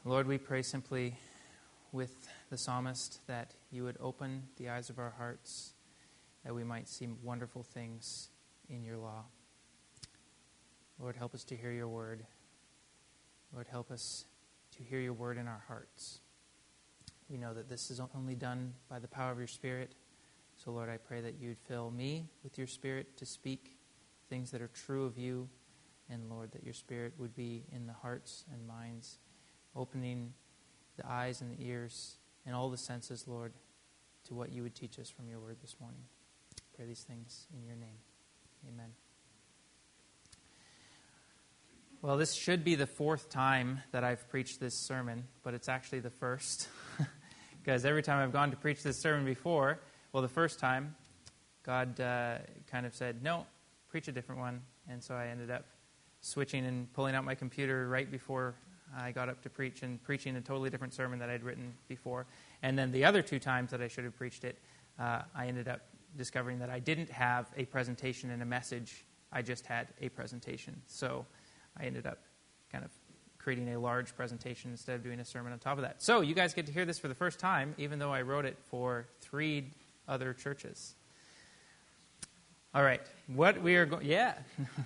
Lord, we pray simply with the psalmist that you would open the eyes of our hearts, that we might see wonderful things in your law. Lord, help us to hear your word. Lord, help us to hear your word in our hearts. We know that this is only done by the power of your Spirit. So, Lord, I pray that you'd fill me with your Spirit to speak things that are true of you. And, Lord, that your Spirit would be in the hearts and minds, opening the eyes and the ears and all the senses, Lord, to what you would teach us from your word this morning. I pray these things in your name. Amen. Well, this should be the fourth time that I've preached this sermon, but it's actually the first. Because every time I've gone to preach this sermon before, well, the first time, God kind of said, no, preach a different one. And so I ended up switching and pulling out my computer right before I got up to preach and preaching a totally different sermon that I'd written before. And then the other two times that I should have preached it, I ended up discovering that I didn't have a presentation and a message. I just had a presentation. So I ended up kind of creating a large presentation instead of doing a sermon on top of that. So you guys get to hear this for the first time, even though I wrote it for 3 other churches. All right. What we are going... Yeah.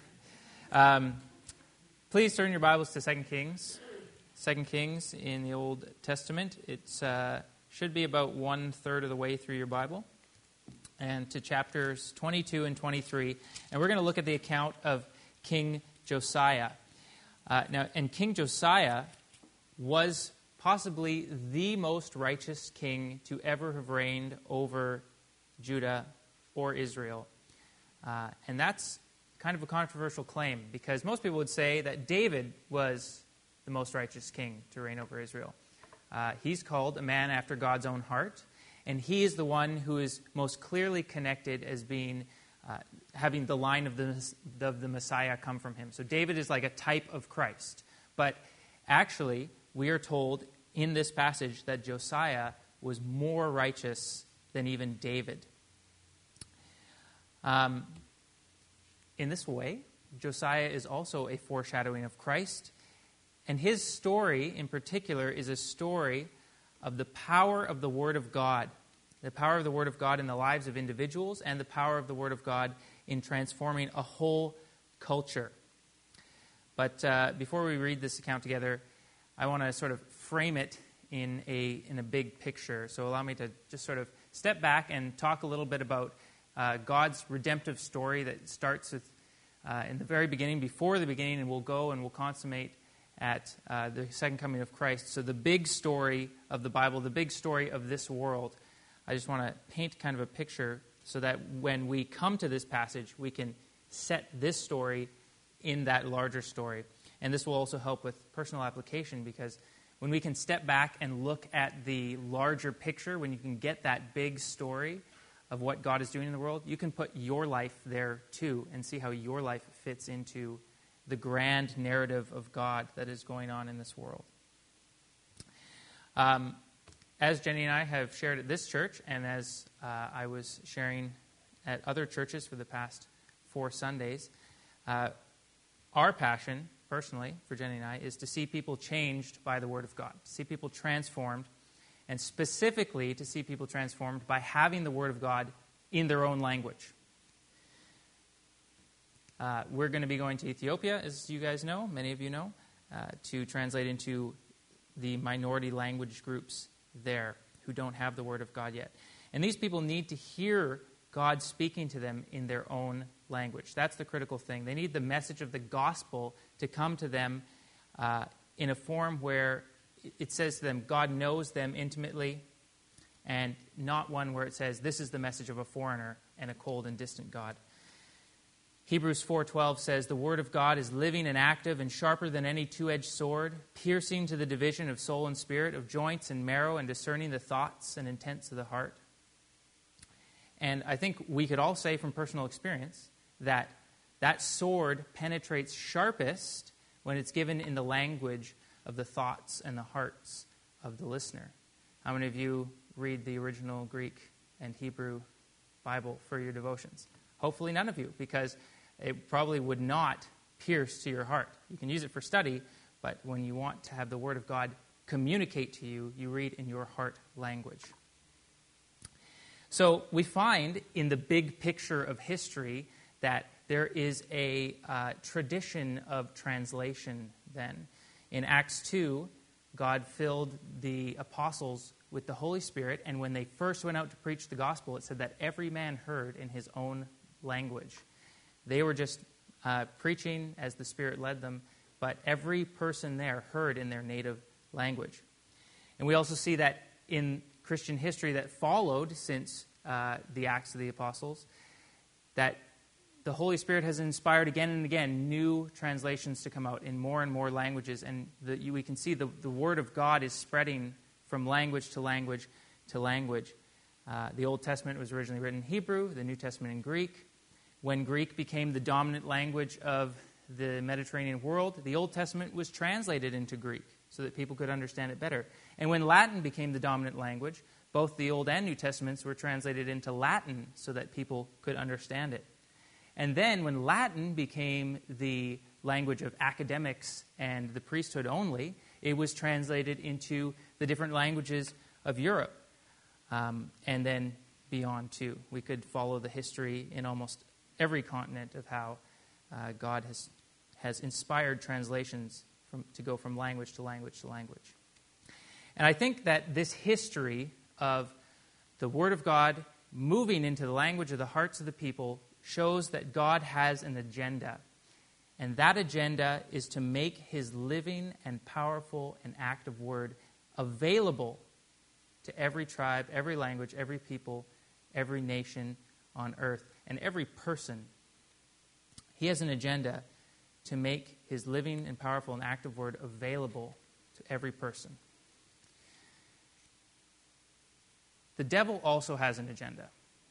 Please turn your Bibles to 2 Kings. 2 Kings in the Old Testament. It should be about 1/3 of the way through your Bible. And to chapters 22 and 23. And we're going to look at the account of King Josiah. And King Josiah was possibly the most righteous king to ever have reigned over Judah or Israel. And that's kind of a controversial claim, because most people would say that David was the most righteous king to reign over Israel. He's called a man after God's own heart, and he is the one who is most clearly connected as being having the line of the Messiah come from him. So David is like a type of Christ. But actually, we are told in this passage that Josiah was more righteous than even David. In this way, Josiah is also a foreshadowing of Christ. And his story, in particular, is a story of the power of the Word of God. The power of the Word of God in the lives of individuals, and the power of the Word of God in transforming a whole culture. But before we read this account together, I want to sort of frame it in a big picture. So allow me to just sort of step back and talk a little bit about God's redemptive story that starts with, in the very beginning, before the beginning, and will go and will consummate at the second coming of Christ. So the big story of the Bible, the big story of this world. I just want to paint kind of a picture so that when we come to this passage, we can set this story in that larger story. And this will also help with personal application, because when we can step back and look at the larger picture, when you can get that big story of what God is doing in the world, you can put your life there too and see how your life fits into the grand narrative of God that is going on in this world. As Jenny and I have shared at this church, and as I was sharing at other churches for the past 4 Sundays, our passion, personally, for Jenny and I, is to see people changed by the Word of God, to see people transformed, and specifically to see people transformed by having the Word of God in their own language. We're going to be going to Ethiopia, as you guys know, many of you know, to translate into the minority language groups there who don't have the Word of God yet. And these people need to hear God speaking to them in their own language. That's the critical thing. They need the message of the gospel to come to them in a form where it says to them, God knows them intimately, and not one where it says, this is the message of a foreigner and a cold and distant God. Hebrews 4:12 says, the word of God is living and active and sharper than any two-edged sword, piercing to the division of soul and spirit, of joints and marrow, and discerning the thoughts and intents of the heart. And I think we could all say from personal experience that that sword penetrates sharpest when it's given in the language of the thoughts and the hearts of the listener. How many of you read the original Greek and Hebrew Bible for your devotions? Hopefully none of you, because it probably would not pierce to your heart. You can use it for study, but when you want to have the Word of God communicate to you, you read in your heart language. So we find in the big picture of history that there is a tradition of translation then. In Acts 2, God filled the apostles with the Holy Spirit, and when they first went out to preach the gospel, it said that every man heard in his own language. They were just preaching as the Spirit led them, but every person there heard in their native language. And we also see that in Christian history that followed since the Acts of the Apostles, that the Holy Spirit has inspired again and again new translations to come out in more and more languages, and we can see the Word of God is spreading from language to language to language. The Old Testament was originally written in Hebrew, the New Testament in Greek. When Greek became the dominant language of the Mediterranean world, the Old Testament was translated into Greek so that people could understand it better. And when Latin became the dominant language, both the Old and New Testaments were translated into Latin so that people could understand it. And then when Latin became the language of academics and the priesthood only, it was translated into the different languages of Europe. And then beyond too. We could follow the history in almost every continent of how God has inspired translations to go from language to language to language. And I think that this history of the Word of God moving into the language of the hearts of the people shows that God has an agenda. And that agenda is to make His living and powerful and active Word available to every tribe, every language, every people, every nation on earth, and every person. He has an agenda to make His living and powerful and active Word available to every person. The devil also has an agenda.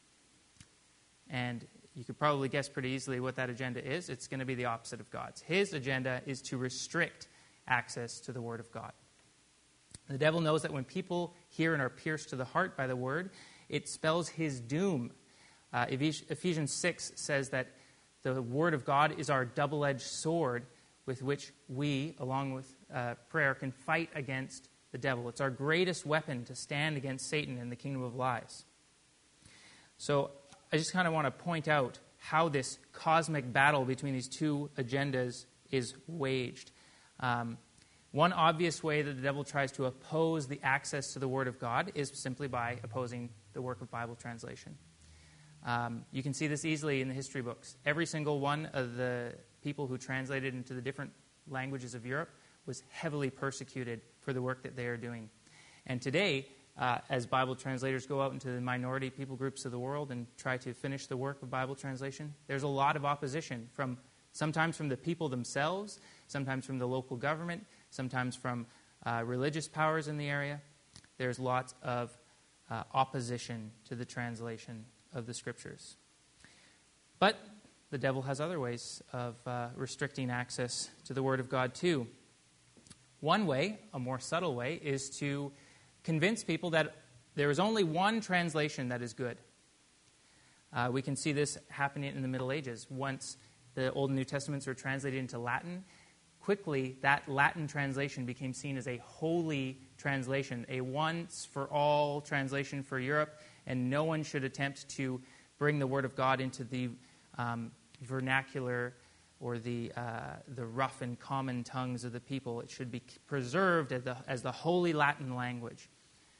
And you could probably guess pretty easily what that agenda is. It's going to be the opposite of God's. His agenda is to restrict access to the Word of God. The devil knows that when people hear and are pierced to the heart by the Word, it spells his doom. Ephesians 6 says that the Word of God is our double-edged sword with which we, along with prayer, can fight against the devil. It's our greatest weapon to stand against Satan and the kingdom of lies. So I just kind of want to point out how this cosmic battle between these two agendas is waged. One obvious way that the devil tries to oppose the access to the Word of God is simply by opposing the work of Bible translation. You can see this easily in the history books. Every single one of the people who translated into the different languages of Europe was heavily persecuted for the work that they are doing. And today, as Bible translators go out into the minority people groups of the world and try to finish the work of Bible translation, there's a lot of opposition, sometimes from the people themselves, sometimes from the local government, sometimes from religious powers in the area. There's lots of opposition to the translation of the Scriptures. But the devil has other ways of restricting access to the Word of God too. One way, a more subtle way, is to convince people that there is only one translation that is good. We can see this happening in the Middle Ages. Once the Old and New Testaments were translated into Latin, quickly that Latin translation became seen as a holy translation, a once-for-all translation for Europe, and no one should attempt to bring the Word of God into the vernacular or the rough and common tongues of the people. It should be preserved as the holy Latin language.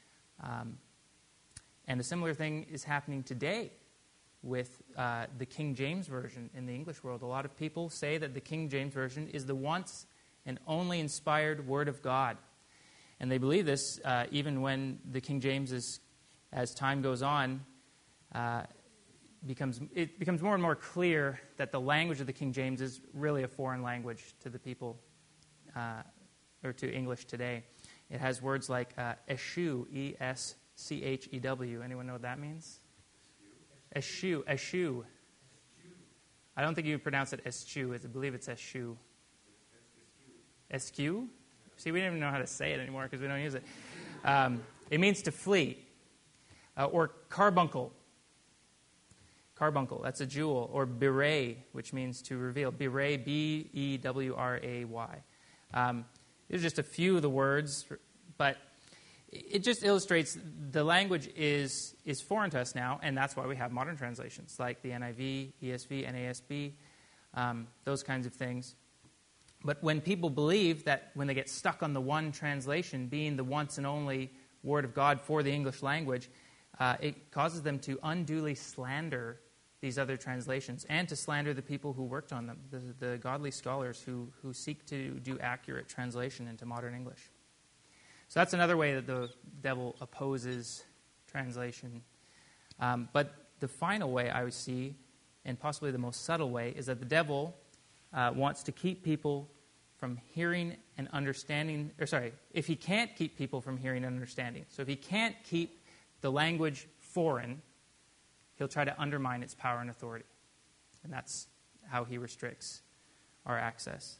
And a similar thing is happening today with the King James Version in the English world. A lot of people say that the King James Version is the once and only inspired Word of God. And they believe this even when the King James is, as time goes on, it becomes more and more clear that the language of the King James is really a foreign language to the people, or to English today. It has words like eschew, E-S-C-H-E-W. Anyone know what that means? Eschew. Eschew. I don't think you would pronounce it eschew. I believe it's eschew. Eschew? See, we don't even know how to say it anymore because we don't use it. It means to flee. Or carbuncle. Carbuncle, that's a jewel. Or bewray, which means to reveal. Bewray, B-E-W-R-A-Y. These are just a few of the words But it just illustrates the language is foreign to us now, and that's why we have modern translations like the NIV, ESV, NASB, those kinds of things. But when people believe that when they get stuck on the one translation being the once and only Word of God for the English language, it causes them to unduly slander these other translations and to slander the people who worked on them, the godly scholars who seek to do accurate translation into modern English. So that's another way that the devil opposes translation. But the final way I would see, and possibly the most subtle way, is that the devil wants to keep people from hearing and understanding, if he can't keep people from hearing and understanding, so if he can't keep the language foreign, he'll try to undermine its power and authority. And that's how he restricts our access.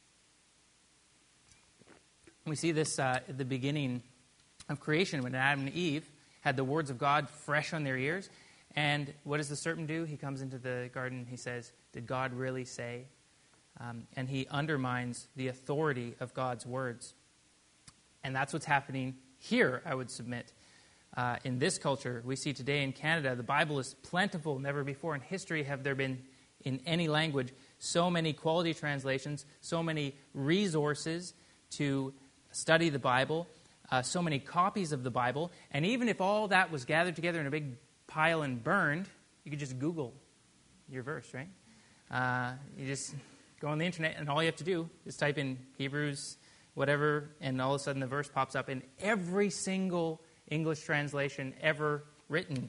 We see this at the beginning of creation when Adam and Eve had the words of God fresh on their ears. And what does the serpent do? He comes into the garden and he says, "Did God really say?" And he undermines the authority of God's words. And that's what's happening here, I would submit. In this culture we see today in Canada, the Bible is plentiful. Never before in history have there been, in any language, so many quality translations, so many resources to study the Bible, so many copies of the Bible. And even if all that was gathered together in a big pile and burned, you could just Google your verse, right? You just go on the internet, and all you have to do is type in Hebrews, whatever, and all of a sudden the verse pops up in every single English translation ever written.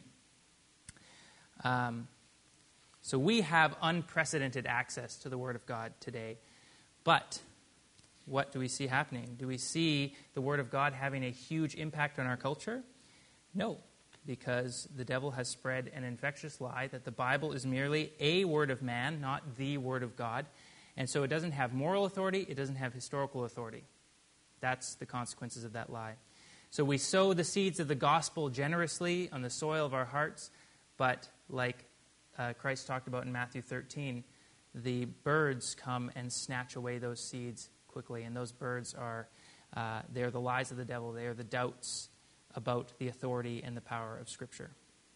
So we have unprecedented access to the Word of God today. But what do we see happening? Do we see the Word of God having a huge impact on our culture? No, because the devil has spread an infectious lie that the Bible is merely a word of man, not the Word of God. And so it doesn't have moral authority, it doesn't have historical authority. That's the consequences of that lie. So we sow the seeds of the gospel generously on the soil of our hearts, but like Christ talked about in Matthew 13, the birds come and snatch away those seeds quickly. And those birds are, they're the lies of the devil. They are the doubts about the authority and the power of Scripture.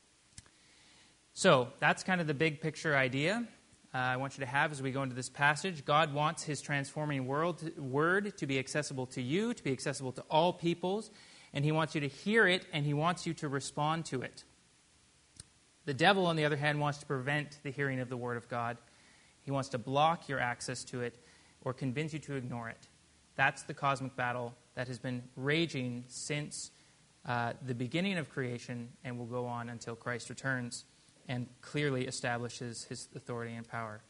So that's kind of the big picture idea I want you to have as we go into this passage. God wants His transforming word to be accessible to you, to be accessible to all peoples, and He wants you to hear it, and He wants you to respond to it. The devil, on the other hand, wants to prevent the hearing of the Word of God. He wants to block your access to it or convince you to ignore it. That's the cosmic battle that has been raging since the beginning of creation and will go on until Christ returns and clearly establishes His authority and power.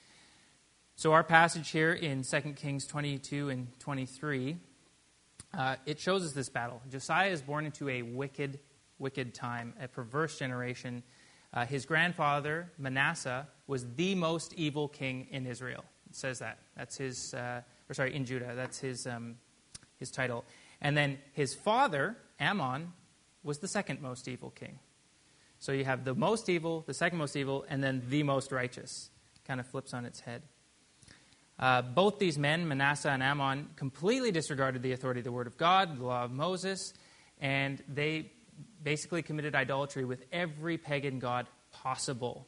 So our passage here in 2 Kings 22 and 23, it shows us this battle. Josiah is born into a wicked time, a perverse generation. His grandfather, Manasseh, was the most evil king in Israel. It says that. That's his, in Judah. That's his title. And then his father, Ammon, was the second most evil king. So you have the most evil, the second most evil, and then the most righteous. Kind of flips on its head. Both these men, Manasseh and Ammon, completely disregarded the authority of the Word of God, the law of Moses, and they basically committed idolatry with every pagan god possible.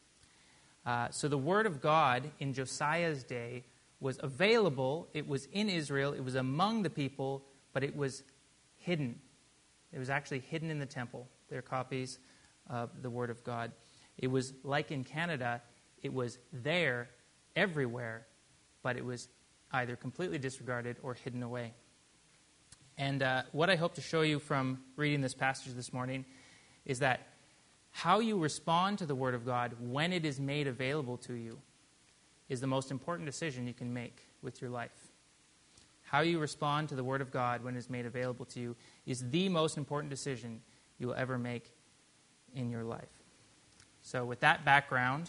So the Word of God in Josiah's day was available. It was in Israel. It was among the people, but it was hidden. It was actually hidden in the temple. They're copies of the Word of God. It was like in Canada. It was there everywhere, but it was either completely disregarded or hidden away. And what I hope to show you from reading this passage this morning is that how you respond to the Word of God when it is made available to you is the most important decision you can make with your life. How you respond to the Word of God when it is made available to you is the most important decision you will ever make in your life. So with that background,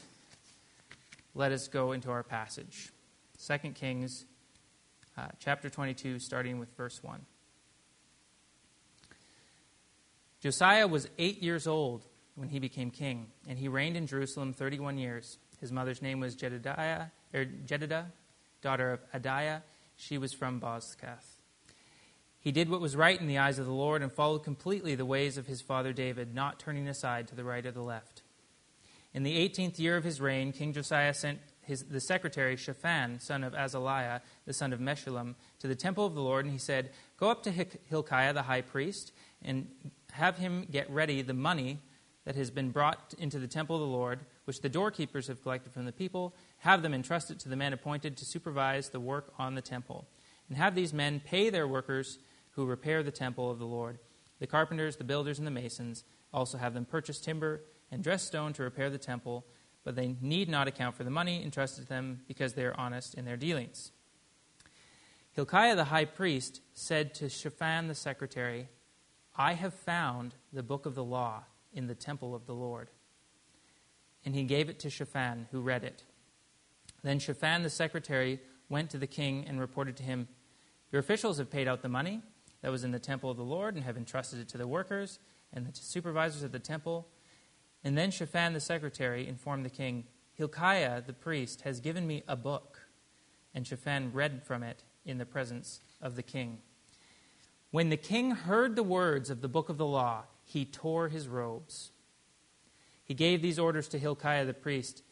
let us go into our passage. 2 Kings chapter 22, starting with verse 1. Josiah was 8 years old when he became king, and he reigned in Jerusalem 31 years. His mother's name was Jedidah, daughter of Adiah. She was from Bozkath. He did what was right in the eyes of the Lord and followed completely the ways of his father David, not turning aside to the right or the left. In the 18th year of his reign, King Josiah sent the secretary Shaphan, son of Azaliah, the son of Meshullam, to the temple of the Lord, and he said, "Go up to Hilkiah the high priest, and have him get ready the money that has been brought into the temple of the Lord, which the doorkeepers have collected from the people. Have them entrusted to the men appointed to supervise the work on the temple. And have these men pay their workers who repair the temple of the Lord, the carpenters, the builders, and the masons. Also have them purchase timber and dress stone to repair the temple, but they need not account for the money entrusted to them, because they are honest in their dealings." Hilkiah the high priest said to Shaphan the secretary, "I have found the book of the law in the temple of the Lord." And he gave it to Shaphan, who read it. Then Shaphan the secretary went to the king and reported to him, "Your officials have paid out the money that was in the temple of the Lord and have entrusted it to the workers and the supervisors of the temple." And then Shaphan the secretary informed the king, "Hilkiah the priest has given me a book." And Shaphan read from it in the presence of the king. When the king heard the words of the book of the law, he tore his robes. He gave these orders to Hilkiah the priest,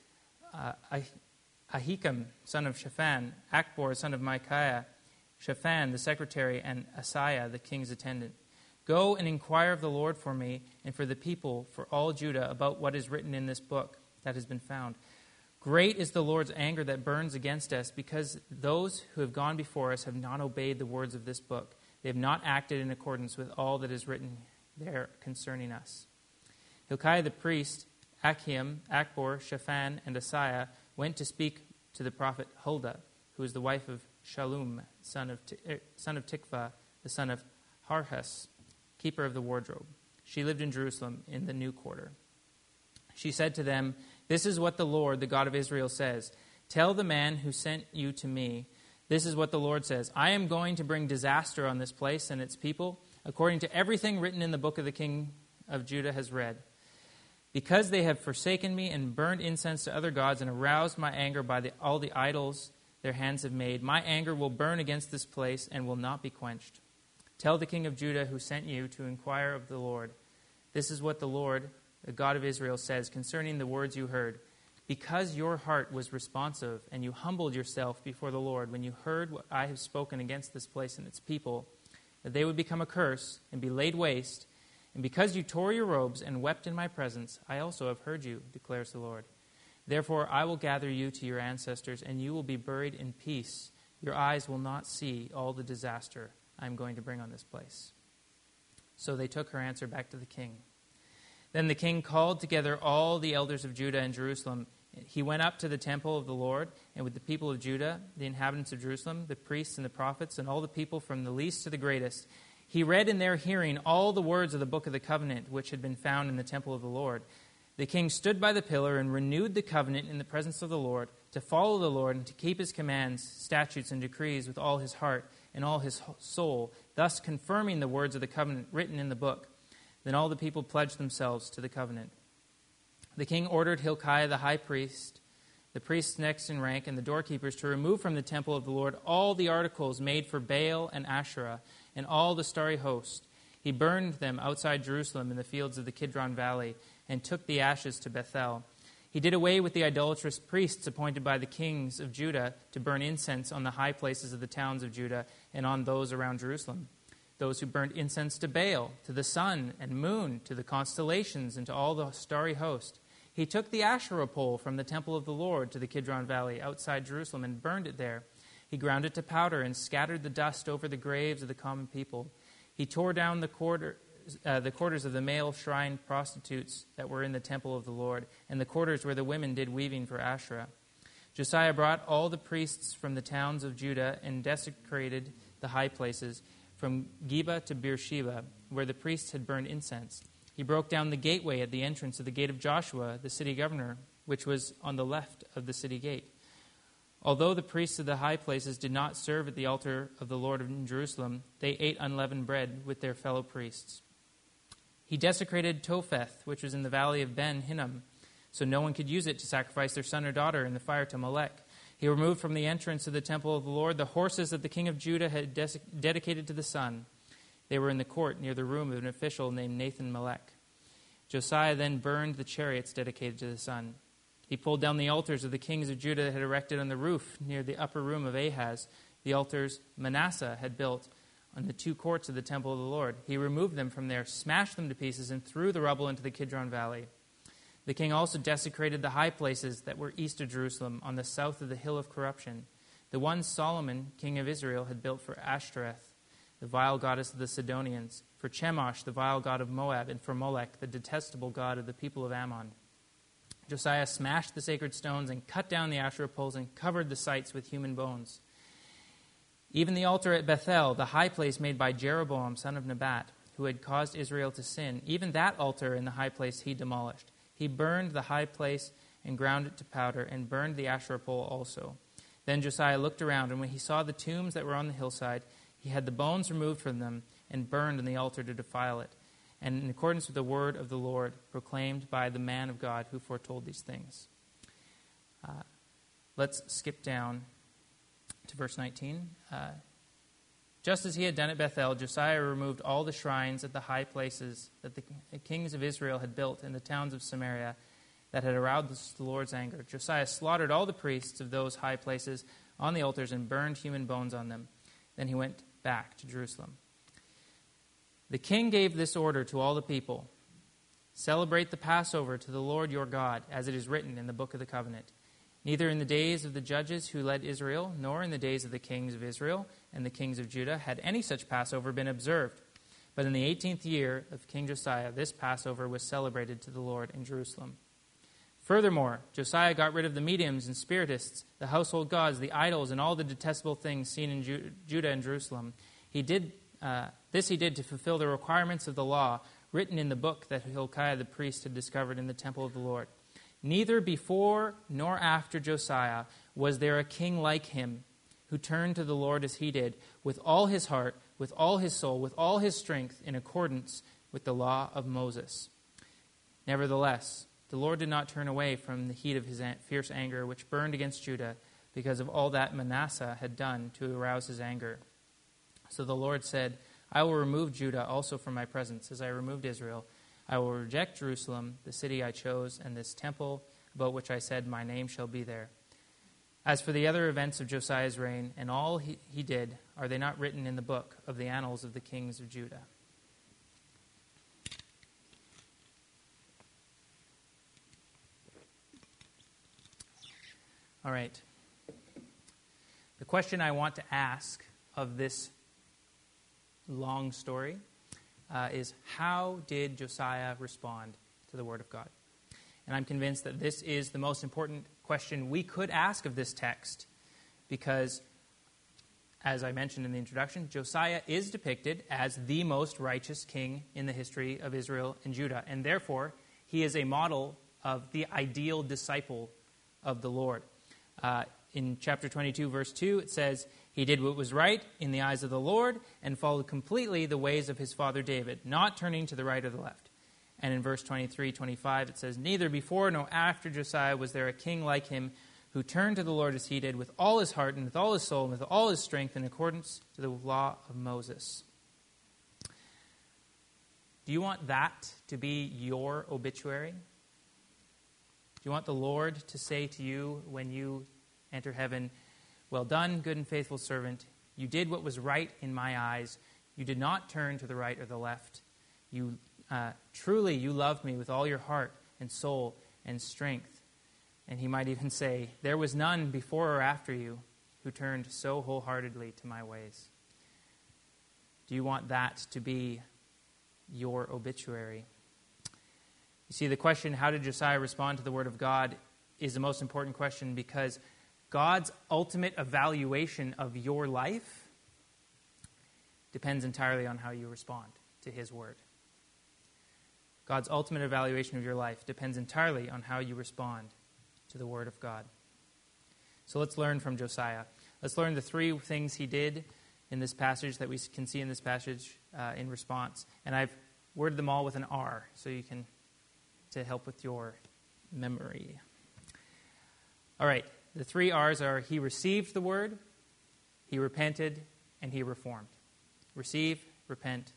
Ahikam, son of Shaphan, Akbor, son of Micaiah, Shaphan the secretary, and Asaiah, the king's attendant. "Go and inquire of the Lord for me and for the people, for all Judah, about what is written in this book that has been found. Great is the Lord's anger that burns against us, because those who have gone before us have not obeyed the words of this book. They have not acted in accordance with all that is written there concerning us." Hilkiah the priest, Achiam, Akbor, Shaphan, and Asaiah went to speak to the prophet Huldah, who was the wife of Shallum, son of Tikvah, the son of Harhas, keeper of the wardrobe. She lived in Jerusalem in the new quarter. She said to them, "This is what the Lord, the God of Israel, says. Tell the man who sent you to me, this is what the Lord says. I am going to bring disaster on this place and its people, according to everything written in the book of the king of Judah has read. Because they have forsaken me and burned incense to other gods and aroused my anger by all the idols their hands have made, my anger will burn against this place and will not be quenched. Tell the king of Judah who sent you to inquire of the Lord, this is what the Lord, the God of Israel, says concerning the words you heard. Because your heart was responsive and you humbled yourself before the Lord when you heard what I have spoken against this place and its people, that they would become a curse and be laid waste, and because you tore your robes and wept in my presence, I also have heard you, declares the Lord. Therefore I will gather you to your ancestors, and you will be buried in peace. Your eyes will not see all the disaster I am going to bring on this place." So they took her answer back to the king. Then the king called together all the elders of Judah and Jerusalem. He went up to the temple of the Lord, and with the people of Judah, the inhabitants of Jerusalem, the priests and the prophets, and all the people from the least to the greatest, he read in their hearing all the words of the book of the covenant which had been found in the temple of the Lord. The king stood by the pillar and renewed the covenant in the presence of the Lord, to follow the Lord and to keep his commands, statutes, and decrees with all his heart and all his soul, thus confirming the words of the covenant written in the book. Then all the people pledged themselves to the covenant. The king ordered Hilkiah the high priest, the priests next in rank, and the doorkeepers to remove from the temple of the Lord all the articles made for Baal and Asherah and all the starry host. He burned them outside Jerusalem in the fields of the Kidron Valley and took the ashes to Bethel. He did away with the idolatrous priests appointed by the kings of Judah to burn incense on the high places of the towns of Judah and on those around Jerusalem. Those who burned incense to Baal, to the sun and moon, to the constellations, and to all the starry host. He took the Asherah pole from the temple of the Lord to the Kidron Valley outside Jerusalem and burned it there. He ground it to powder and scattered the dust over the graves of the common people. He tore down the quarters of the male shrine prostitutes that were in the temple of the Lord, and the quarters where the women did weaving for Asherah. Josiah brought all the priests from the towns of Judah and desecrated the high places, from Geba to Beersheba, where the priests had burned incense. He broke down the gateway at the entrance of the gate of Joshua, the city governor, which was on the left of the city gate. Although the priests of the high places did not serve at the altar of the Lord in Jerusalem, they ate unleavened bread with their fellow priests. He desecrated Topheth, which was in the valley of Ben Hinnom, so no one could use it to sacrifice their son or daughter in the fire to Molech. He removed from the entrance of the temple of the Lord the horses that the king of Judah had dedicated to the sun. They were in the court near the room of an official named Nathan-Melech. Josiah then burned the chariots dedicated to the sun. He pulled down the altars of the kings of Judah that had erected on the roof near the upper room of Ahaz, the altars Manasseh had built on the 2 courts of the temple of the Lord. He removed them from there, smashed them to pieces, and threw the rubble into the Kidron Valley. The king also desecrated the high places that were east of Jerusalem, on the south of the hill of corruption, the ones Solomon, king of Israel, had built for Ashtoreth, the vile goddess of the Sidonians, for Chemosh, the vile god of Moab, and for Molech, the detestable god of the people of Ammon. Josiah smashed the sacred stones and cut down the Asherah poles and covered the sites with human bones. Even the altar at Bethel, the high place made by Jeroboam, son of Nebat, who had caused Israel to sin, even that altar in the high place he demolished. He burned the high place and ground it to powder, and burned the Asherah pole also. Then Josiah looked around, and when he saw the tombs that were on the hillside, he had the bones removed from them and burned on the altar to defile it, and in accordance with the word of the Lord proclaimed by the man of God who foretold these things. Let's skip down to verse 19. Just as he had done at Bethel, Josiah removed all the shrines at the high places that the kings of Israel had built in the towns of Samaria that had aroused the Lord's anger. Josiah slaughtered all the priests of those high places on the altars and burned human bones on them. Then he went back to Jerusalem. The king gave this order to all the people: celebrate the Passover to the Lord your God, as it is written in the book of the covenant. Neither in the days of the judges who led Israel, nor in the days of the kings of Israel and the kings of Judah had any such Passover been observed. But in the 18th year of King Josiah, this Passover was celebrated to the Lord in Jerusalem. Furthermore, Josiah got rid of the mediums and spiritists, the household gods, the idols, and all the detestable things seen in Judah and Jerusalem. He did to fulfill the requirements of the law written in the book that Hilkiah the priest had discovered in the temple of the Lord. Neither before nor after Josiah was there a king like him, who turned to the Lord as he did, with all his heart, with all his soul, with all his strength, in accordance with the law of Moses. Nevertheless, the Lord did not turn away from the heat of his fierce anger, which burned against Judah, because of all that Manasseh had done to arouse his anger. So the Lord said, I will remove Judah also from my presence, as I removed Israel. I will reject Jerusalem, the city I chose, and this temple about which I said, my name shall be there. As for the other events of Josiah's reign, and all he did, are they not written in the book of the annals of the kings of Judah? All right. The question I want to ask of this long story is, how did Josiah respond to the word of God? And I'm convinced that this is the most important question we could ask of this text, because, as I mentioned in the introduction, Josiah is depicted as the most righteous king in the history of Israel and Judah, and therefore he is a model of the ideal disciple of the Lord. In chapter 22, verse 2, it says, he did what was right in the eyes of the Lord and followed completely the ways of his father David, not turning to the right or the left. And in verse 23, 25, it says, neither before nor after Josiah was there a king like him, who turned to the Lord as he did, with all his heart and with all his soul and with all his strength, in accordance to the law of Moses. Do you want that to be your obituary? Do you want the Lord to say to you when you enter heaven, well done, good and faithful servant. You did what was right in my eyes. You did not turn to the right or the left. You truly you loved me with all your heart and soul and strength. And he might even say, there was none before or after you who turned so wholeheartedly to my ways. Do you want that to be your obituary? You see, the question, how did Josiah respond to the word of God, is the most important question, because God's ultimate evaluation of your life depends entirely on how you respond to his word. God's ultimate evaluation of your life depends entirely on how you respond to the word of God. So let's learn from Josiah. Let's learn the three things he did in this passage that we can see in this passage in response. And I've worded them all with an R, so you can, to help with your memory. All right. The three R's are: he received the word, he repented, and he reformed. Receive, repent,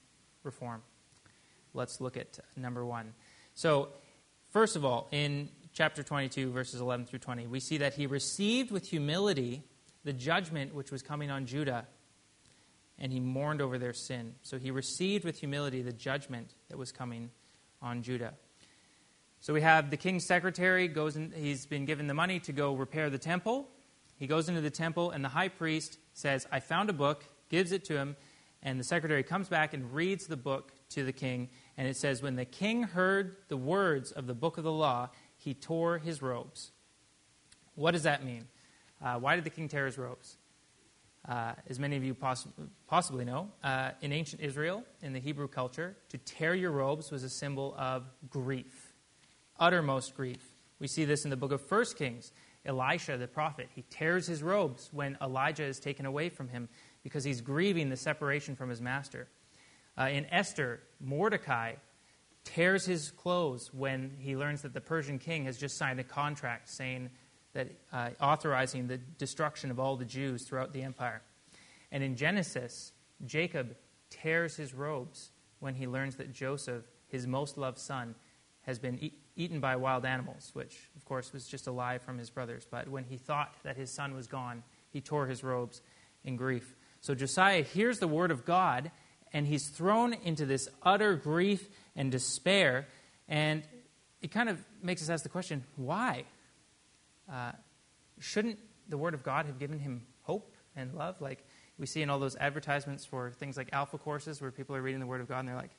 reform. Let's look at number 1. So, first of all, in chapter 22, verses 11 through 20, we see that he received with humility the judgment which was coming on Judah, and he mourned over their sin. So he received with humility the judgment that was coming on Judah. So we have the king's secretary, he's been given the money to go repair the temple. He goes into the temple, and the high priest says, I found a book, gives it to him, and the secretary comes back and reads the book to the king, and it says, when the king heard the words of the book of the law, he tore his robes. What does that mean? Why did the king tear his robes? As many of you possibly know, in ancient Israel, in the Hebrew culture, to tear your robes was a symbol of grief, uttermost grief. We see this in the book of 1 Kings. Elisha, the prophet, he tears his robes when Elijah is taken away from him because he's grieving the separation from his master. In Esther, Mordecai tears his clothes when he learns that the Persian king has just signed a contract saying that authorizing the destruction of all the Jews throughout the empire. And in Genesis, Jacob tears his robes when he learns that Joseph, his most loved son, has been eaten by wild animals, which, of course, was just a lie from his brothers. But when he thought that his son was gone, he tore his robes in grief. So Josiah hears the word of God, and he's thrown into this utter grief and despair. And it kind of makes us ask the question, why? Shouldn't the word of God have given him hope and love? Like we see in all those advertisements for things like Alpha courses where people are reading the word of God and they're like,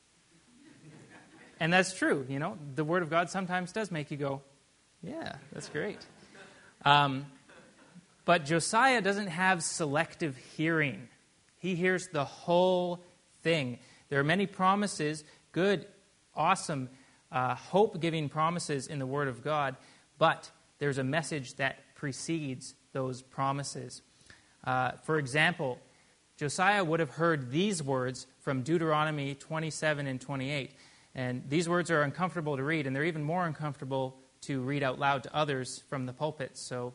and that's true, you know. The word of God sometimes does make you go, yeah, that's great. But Josiah doesn't have selective hearing. He hears the whole thing. There are many promises, good, awesome, hope-giving promises in the word of God, but there's a message that precedes those promises. For example, Josiah would have heard these words from Deuteronomy 27 and 28. And these words are uncomfortable to read, and they're even more uncomfortable to read out loud to others from the pulpit. So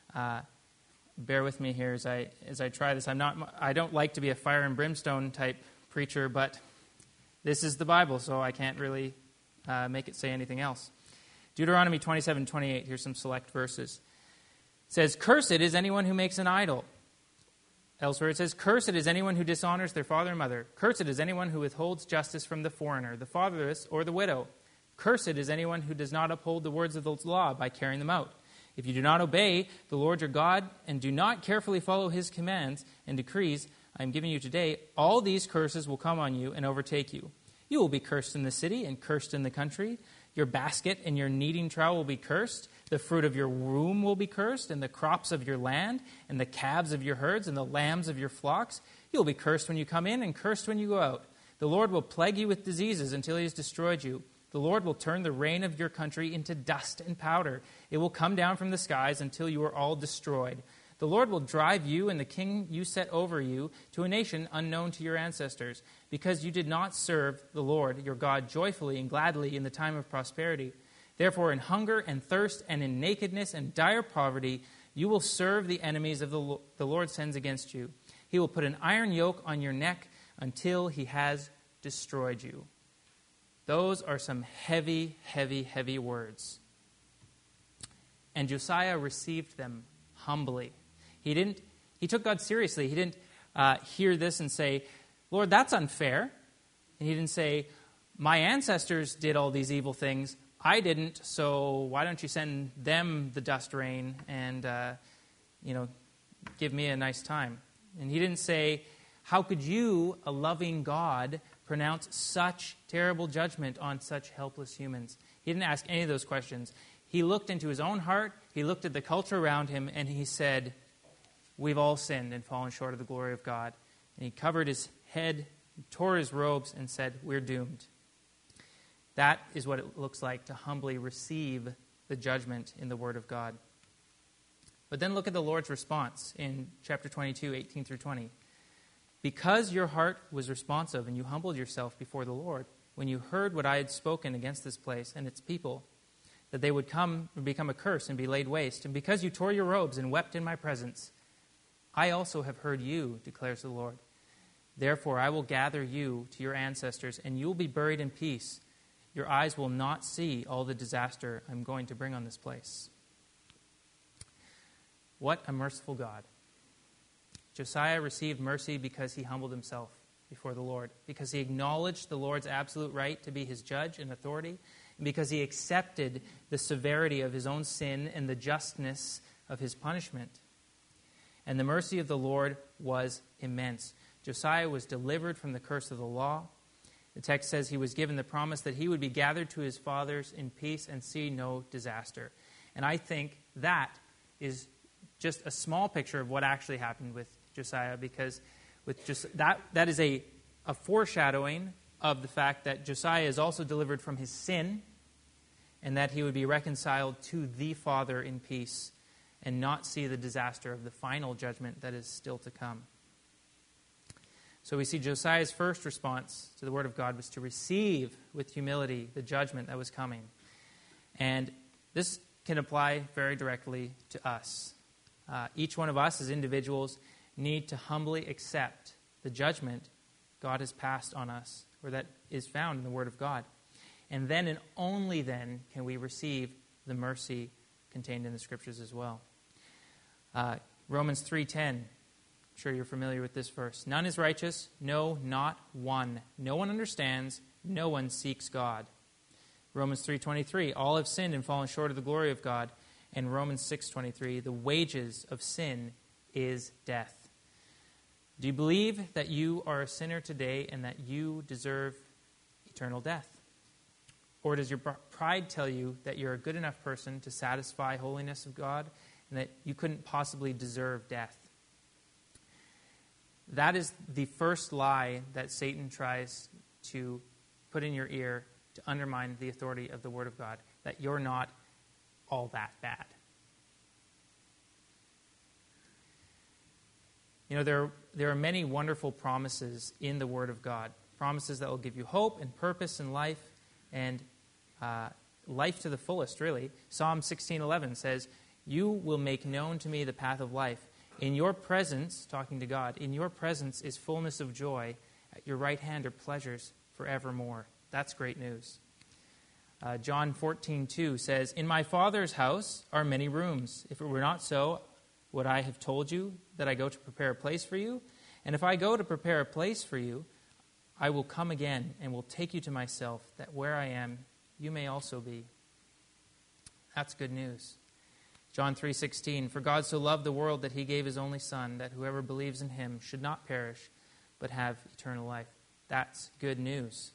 bear with me here as I try this. I don't like to be a fire and brimstone type preacher, but this is the Bible, so I can't really make it say anything else. Deuteronomy 27:28. Here's some select verses. It says, "Cursed is anyone who makes an idol." Elsewhere it says, "Cursed is anyone who dishonors their father and mother. Cursed is anyone who withholds justice from the foreigner, the fatherless, or the widow. Cursed is anyone who does not uphold the words of the law by carrying them out. If you do not obey the Lord your God and do not carefully follow his commands and decrees I am giving you today, all these curses will come on you and overtake you. You will be cursed in the city and cursed in the country. Your basket and your kneading trough will be cursed. The fruit of your womb will be cursed, and the crops of your land, and the calves of your herds, and the lambs of your flocks. You will be cursed when you come in, and cursed when you go out. The Lord will plague you with diseases until he has destroyed you. The Lord will turn the rain of your country into dust and powder. It will come down from the skies until you are all destroyed. The Lord will drive you and the king you set over you to a nation unknown to your ancestors, because you did not serve the Lord your God joyfully and gladly in the time of prosperity. Therefore, in hunger and thirst and in nakedness and dire poverty, you will serve the enemies of the Lord sends against you. He will put an iron yoke on your neck until he has destroyed you." Those are some heavy, heavy, heavy words. And Josiah received them humbly. He took God seriously. He didn't hear this and say, "Lord, that's unfair." And he didn't say, "My ancestors did all these evil things. I didn't, so why don't you send them the dust rain and, give me a nice time?" And he didn't say, "How could you, a loving God, pronounce such terrible judgment on such helpless humans?" He didn't ask any of those questions. He looked into his own heart, he looked at the culture around him, and he said, "We've all sinned and fallen short of the glory of God." And he covered his head, tore his robes, and said, "We're doomed." That is what it looks like to humbly receive the judgment in the Word of God. But then look at the Lord's response in chapter 22, 18 through 20. "Because your heart was responsive and you humbled yourself before the Lord, when you heard what I had spoken against this place and its people, that they would become a curse and be laid waste, and because you tore your robes and wept in my presence, I also have heard you, declares the Lord. Therefore, I will gather you to your ancestors, and you will be buried in peace. Your eyes will not see all the disaster I'm going to bring on this place." What a merciful God. Josiah received mercy because he humbled himself before the Lord, because he acknowledged the Lord's absolute right to be his judge and authority, and because he accepted the severity of his own sin and the justness of his punishment. And the mercy of the Lord was immense. Josiah was delivered from the curse of the law. The text says he was given the promise that he would be gathered to his fathers in peace and see no disaster. And I think that is just a small picture of what actually happened with Josiah, because with just that is a foreshadowing of the fact that Josiah is also delivered from his sin, and that he would be reconciled to the Father in peace and not see the disaster of the final judgment that is still to come. So we see Josiah's first response to the word of God was to receive with humility the judgment that was coming. And this can apply very directly to us. Each one of us as individuals need to humbly accept the judgment God has passed on us, or that is found in the Word of God. And then and only then can we receive the mercy contained in the Scriptures as well. Romans 3:10, I'm sure you're familiar with this verse. "None is righteous, no, not one. No one understands, no one seeks God." Romans 3:23, "All have sinned and fallen short of the glory of God." And Romans 6:23, "The wages of sin is death." Do you believe that you are a sinner today and that you deserve eternal death? Or does your pride tell you that you're a good enough person to satisfy holiness of God and that you couldn't possibly deserve death? That is the first lie that Satan tries to put in your ear to undermine the authority of the Word of God, that you're not all that bad. You know, there are many wonderful promises in the Word of God, promises that will give you hope and purpose in life, and life to the fullest, really. Psalm 16:11 says, "You will make known to me the path of life. In your presence," talking to God, "in your presence is fullness of joy. At your right hand are pleasures forevermore." That's great news. John 14:2 says, "In my Father's house are many rooms. If it were not so, would I have told you that I go to prepare a place for you? And if I go to prepare a place for you, I will come again and will take you to myself, that where I am, you may also be." That's good news. John 3:16, "For God so loved the world that he gave his only Son, that whoever believes in him should not perish, but have eternal life." That's good news.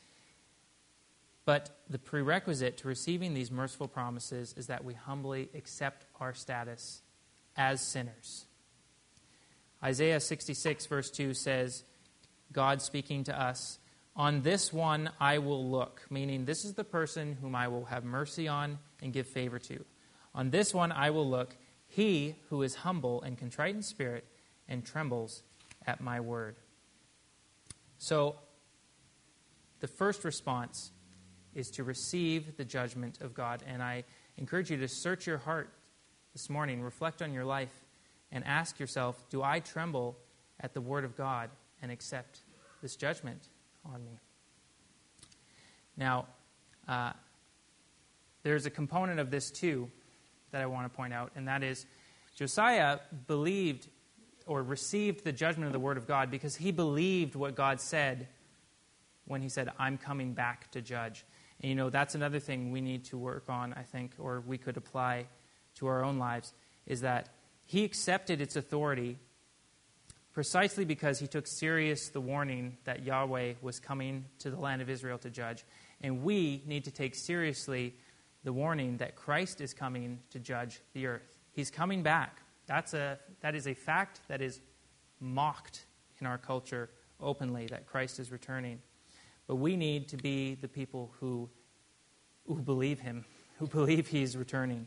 But the prerequisite to receiving these merciful promises is that we humbly accept our status as sinners. Isaiah 66 verse 2 says, God speaking to us, "On this one I will look," meaning this is the person whom I will have mercy on and give favor to. "On this one I will look, he who is humble and contrite in spirit and trembles at my word." So, the first response is to receive the judgment of God. And I encourage you to search your heart this morning, reflect on your life, and ask yourself, do I tremble at the word of God and accept this judgment on me? Now, there's a component of this too that I want to point out, and that is Josiah believed or received the judgment of the word of God because he believed what God said when he said, "I'm coming back to judge." And you know, that's another thing we need to work on, I think, or we could apply to our own lives, is that he accepted its authority precisely because he took serious the warning that Yahweh was coming to the land of Israel to judge. And we need to take seriously the warning that Christ is coming to judge the earth. He's coming back. That is a fact that is mocked in our culture openly, that Christ is returning. But we need to be the people who believe him, who believe he's returning.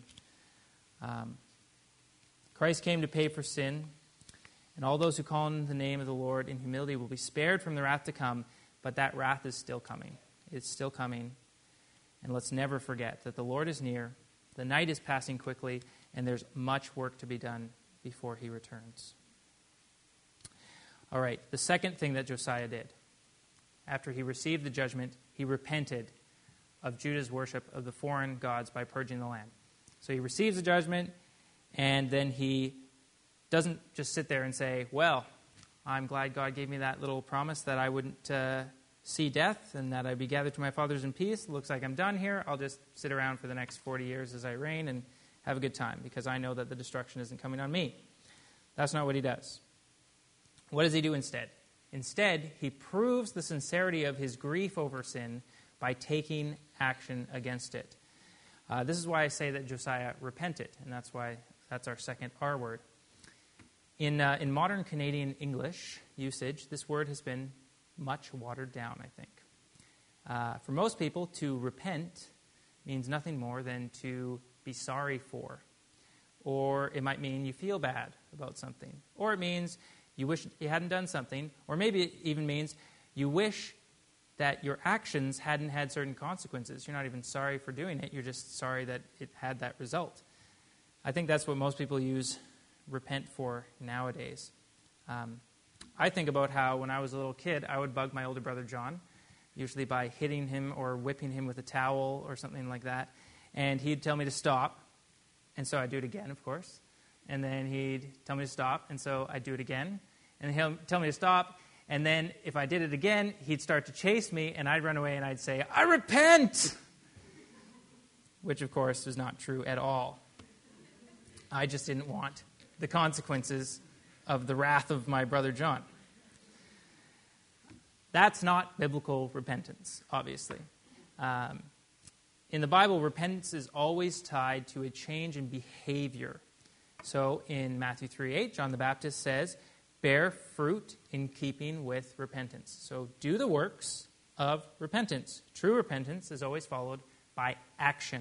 Christ came to pay for sin, and all those who call on the name of the Lord in humility will be spared from the wrath to come, but that wrath is still coming. It's still coming. And let's never forget that the Lord is near, the night is passing quickly, and there's much work to be done before he returns. All right, the second thing that Josiah did, after he received the judgment, he repented of Judah's worship of the foreign gods by purging the land. So he receives the judgment, and then he doesn't just sit there and say, well, I'm glad God gave me that little promise that I wouldn't see death and that I'd be gathered to my fathers in peace. Looks like I'm done here. I'll just sit around for the next 40 years as I reign and have a good time because I know that the destruction isn't coming on me. That's not what he does. What does he do instead? Instead, he proves the sincerity of his grief over sin by taking action against it. This is why I say that Josiah repented, and that's our second R word. In modern Canadian English usage, this word has been much watered down, I think. For most people, to repent means nothing more than to be sorry for. Or it might mean you feel bad about something. Or it means you wish you hadn't done something. Or maybe it even means you wish that your actions hadn't had certain consequences. You're not even sorry for doing it. You're just sorry that it had that result. I think that's what most people use repent for nowadays. I think about how when I was a little kid, I would bug my older brother John, usually by hitting him or whipping him with a towel or something like that. And he'd tell me to stop, and so I'd do it again, of course. And then he'd tell me to stop, and so I'd do it again. And he'll tell me to stop, and then if I did it again, he'd start to chase me, and I'd run away and I'd say, I repent! Which, of course, was not true at all. I just didn't want the consequences of the wrath of my brother John. That's not biblical repentance, obviously. In the Bible, repentance is always tied to a change in behavior. So in Matthew 3:8, John the Baptist says, bear fruit in keeping with repentance. So do the works of repentance. True repentance is always followed by action.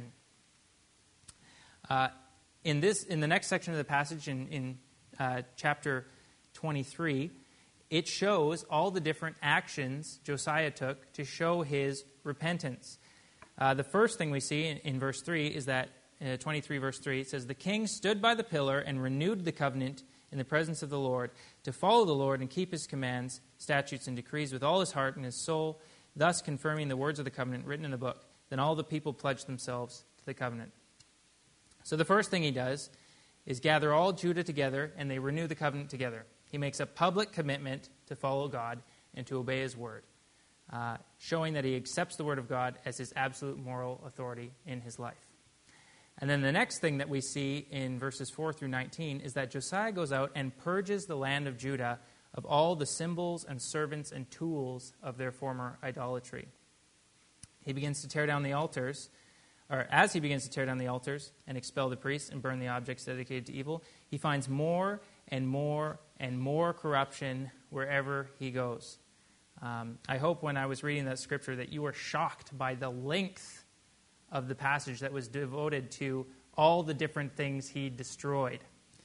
In the next section of the passage, in chapter 23, it shows all the different actions Josiah took to show his repentance. The first thing we see in verse 3 is that, 23 verse 3, it says, the king stood by the pillar and renewed the covenant in the presence of the Lord to follow the Lord and keep his commands, statutes, and decrees with all his heart and his soul, thus confirming the words of the covenant written in the book. Then all the people pledged themselves to the covenant. So the first thing he does is gather all Judah together, and they renew the covenant together. He makes a public commitment to follow God and to obey his word, showing that he accepts the word of God as his absolute moral authority in his life. And then the next thing that we see in verses 4 through 19 is that Josiah goes out and purges the land of Judah of all the symbols and servants and tools of their former idolatry. He begins to tear down the altars, or as he begins to tear down the altars and expel the priests and burn the objects dedicated to evil, he finds more and more and more corruption wherever he goes. I hope when I was reading that scripture that you were shocked by the length of the passage that was devoted to all the different things he destroyed.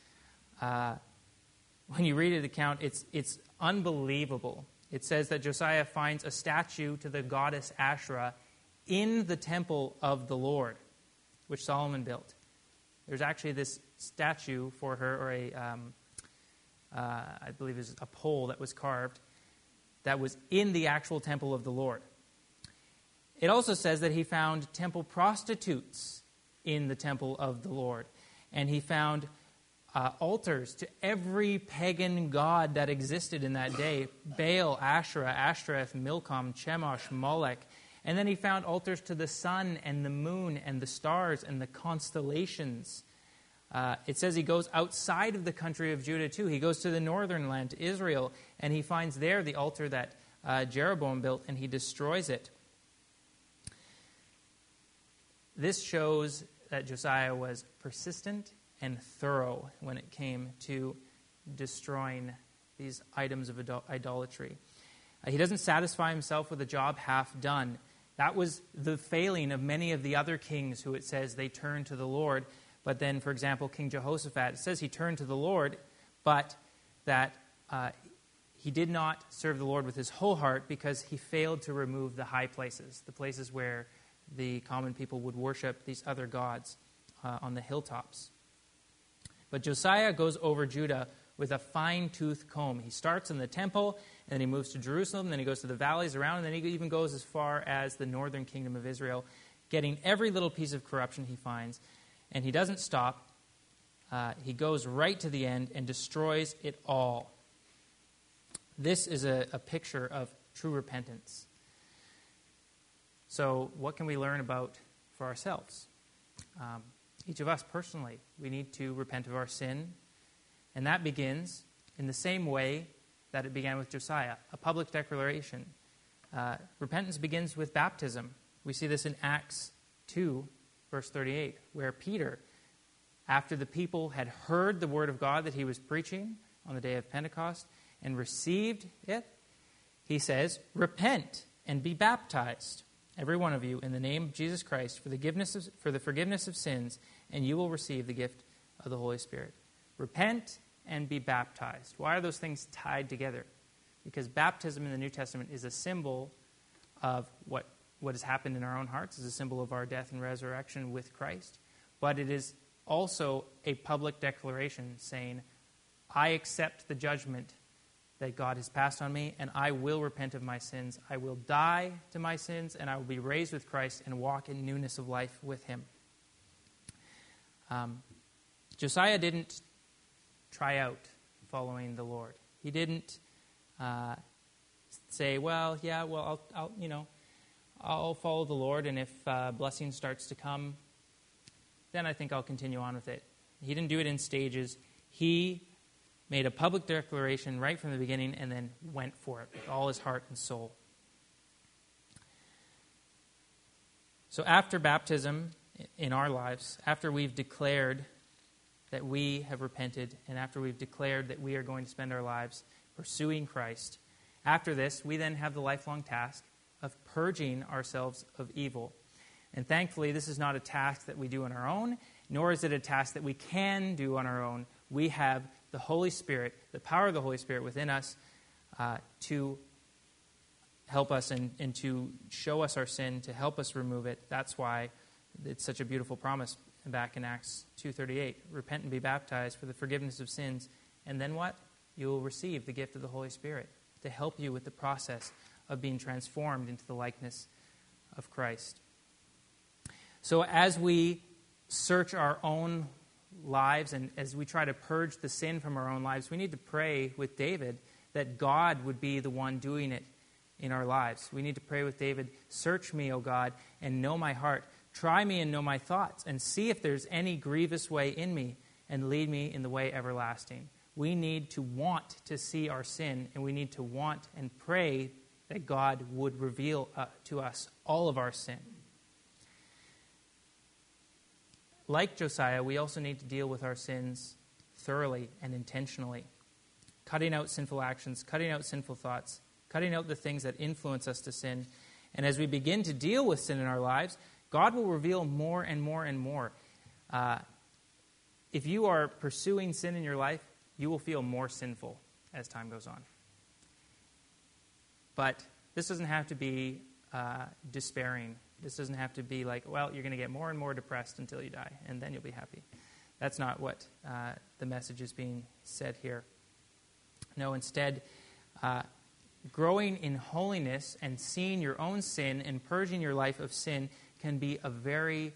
When you read the account, it's unbelievable. It says that Josiah finds a statue to the goddess Asherah in the temple of the Lord, which Solomon built. There's actually this statue for her, or I believe it was a pole that was carved, that was in the actual temple of the Lord. It also says that he found temple prostitutes in the temple of the Lord. And he found altars to every pagan god that existed in that day. Baal, Asherah, Ashtoreth, Milcom, Chemosh, Molech. And then he found altars to the sun and the moon and the stars and the constellations. It says he goes outside of the country of Judah too. He goes to the northern land, to Israel, and he finds there the altar that Jeroboam built, and he destroys it. This shows that Josiah was persistent and thorough when it came to destroying these items of idolatry. He doesn't satisfy himself with a job half done. That was the failing of many of the other kings who it says they turned to the Lord. But then, for example, King Jehoshaphat, it says he turned to the Lord, but that he did not serve the Lord with his whole heart because he failed to remove the high places, the places where the common people would worship these other gods on the hilltops. But Josiah goes over Judah with a fine-tooth comb. He starts in the temple, and then he moves to Jerusalem, and then he goes to the valleys around, and then he even goes as far as the northern kingdom of Israel, getting every little piece of corruption he finds. And he doesn't stop. He goes right to the end and destroys it all. This is a picture of true repentance. So what can we learn about for ourselves? Each of us personally, we need to repent of our sin. And that begins in the same way that it began with Josiah, a public declaration. Repentance begins with baptism. We see this in Acts 2, verse 38, where Peter, after the people had heard the word of God that he was preaching on the day of Pentecost and received it, he says, "Repent and be baptized, every one of you, in the name of Jesus Christ for the forgiveness of sins, and you will receive the gift of the Holy Spirit." Repent and be baptized. Why are those things tied together? Because baptism in the New Testament is a symbol of what has happened in our own hearts, is a symbol of our death and resurrection with Christ. But it is also a public declaration saying, I accept the judgment that God has passed on me, and I will repent of my sins. I will die to my sins, and I will be raised with Christ and walk in newness of life with him. Josiah didn't try out following the Lord. He didn't say, I'll follow the Lord, and if blessing starts to come, then I think I'll continue on with it. He didn't do it in stages. He made a public declaration right from the beginning and then went for it with all his heart and soul. So after baptism in our lives, after we've declared that we have repented, and after we've declared that we are going to spend our lives pursuing Christ, after this, we then have the lifelong task of purging ourselves of evil. And thankfully, this is not a task that we do on our own, nor is it a task that we can do on our own. We have the Holy Spirit, the power of the Holy Spirit within us to help us and to show us our sin, to help us remove it. That's why it's such a beautiful promise back in Acts 2:38. Repent and be baptized for the forgiveness of sins. And then what? You will receive the gift of the Holy Spirit to help you with the process of being transformed into the likeness of Christ. So as we search our own lives and as we try to purge the sin from our own lives, we need to pray with David that God would be the one doing it in our lives. We need to pray with David, "Search me, O God, and know my heart. Try me and know my thoughts, and see if there's any grievous way in me, and lead me in the way everlasting." We need to want to see our sin, and we need to want and pray that God would reveal to us all of our sin. Like Josiah, we also need to deal with our sins thoroughly and intentionally, cutting out sinful actions, cutting out sinful thoughts, cutting out the things that influence us to sin. And as we begin to deal with sin in our lives, God will reveal more and more and more. If you are pursuing sin in your life, you will feel more sinful as time goes on. But this doesn't have to be despairing. This doesn't have to be like, well, you're going to get more and more depressed until you die, and then you'll be happy. That's not what the message is being said here. No, instead, growing in holiness and seeing your own sin and purging your life of sin can be a very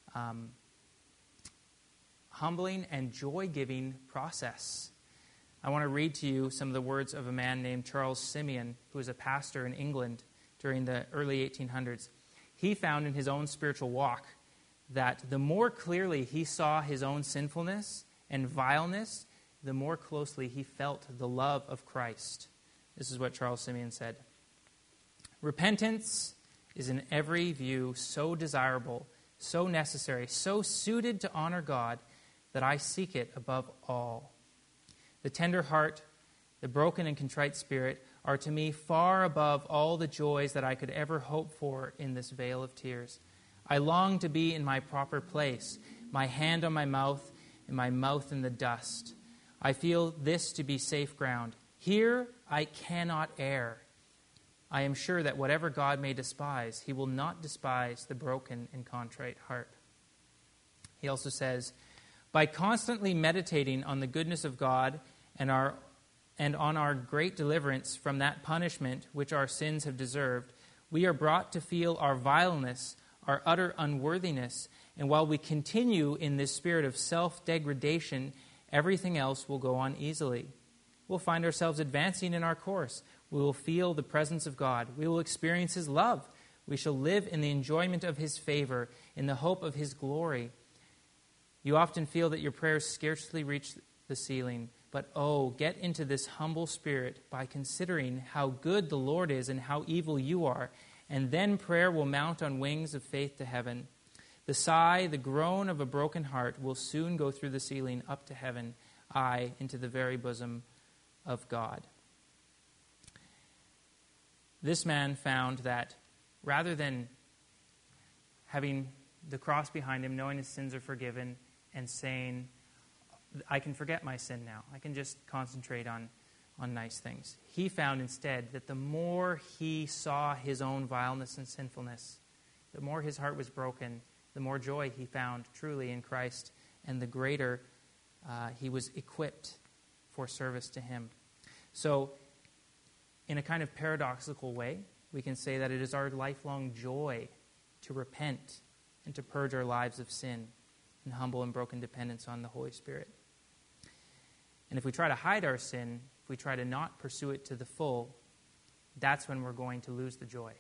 humbling and joy-giving process. I want to read to you some of the words of a man named Charles Simeon, who was a pastor in England during the early 1800s. He found in his own spiritual walk that the more clearly he saw his own sinfulness and vileness, the more closely he felt the love of Christ. This is what Charles Simeon said. "Repentance is in every view so desirable, so necessary, so suited to honor God, that I seek it above all. The tender heart, the broken and contrite spirit are to me far above all the joys that I could ever hope for in this vale of tears. I long to be in my proper place, my hand on my mouth and my mouth in the dust. I feel this to be safe ground. Here I cannot err. I am sure that whatever God may despise, he will not despise the broken and contrite heart." He also says, "By constantly meditating on the goodness of God and on our great deliverance from that punishment which our sins have deserved, we are brought to feel our vileness, our utter unworthiness, and while we continue in this spirit of self-degradation, everything else will go on easily. We'll find ourselves advancing in our course. We will feel the presence of God. We will experience His love. We shall live in the enjoyment of His favor, in the hope of His glory. You often feel that your prayers scarcely reach the ceiling, but get into this humble spirit by considering how good the Lord is and how evil you are, and then prayer will mount on wings of faith to heaven. The sigh, the groan of a broken heart will soon go through the ceiling up to heaven, into the very bosom of God. This man found that rather than having the cross behind him, knowing his sins are forgiven, and saying, I can forget my sin now, I can just concentrate on nice things, he found instead that the more he saw his own vileness and sinfulness, the more his heart was broken, the more joy he found truly in Christ, and the greater he was equipped for service to Him. So, in a kind of paradoxical way, we can say that it is our lifelong joy to repent and to purge our lives of sin in humble and broken dependence on the Holy Spirit. And if we try to hide our sin, if we try to not pursue it to the full, that's when we're going to lose the joy.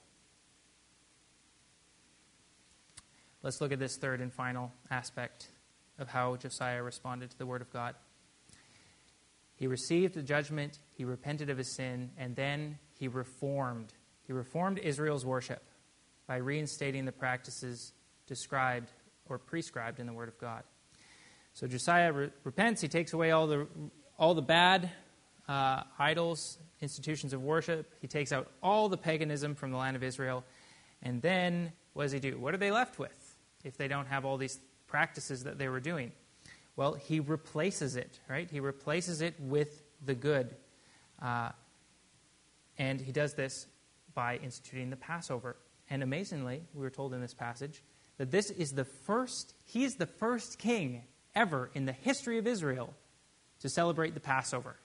Let's look at this third and final aspect of how Josiah responded to the Word of God. He received the judgment, he repented of his sin, and then he reformed. He reformed Israel's worship by reinstating the practices described or prescribed in the Word of God. So Josiah repents. He takes away all the bad idols, institutions of worship. He takes out all the paganism from the land of Israel. And then what does he do? What are they left with if they don't have all these practices that they were doing? Well, he replaces it, right? He replaces it with the good. And he does this by instituting the Passover. And amazingly, we were told in this passage that he is the first king ever in the history of Israel to celebrate the Passover.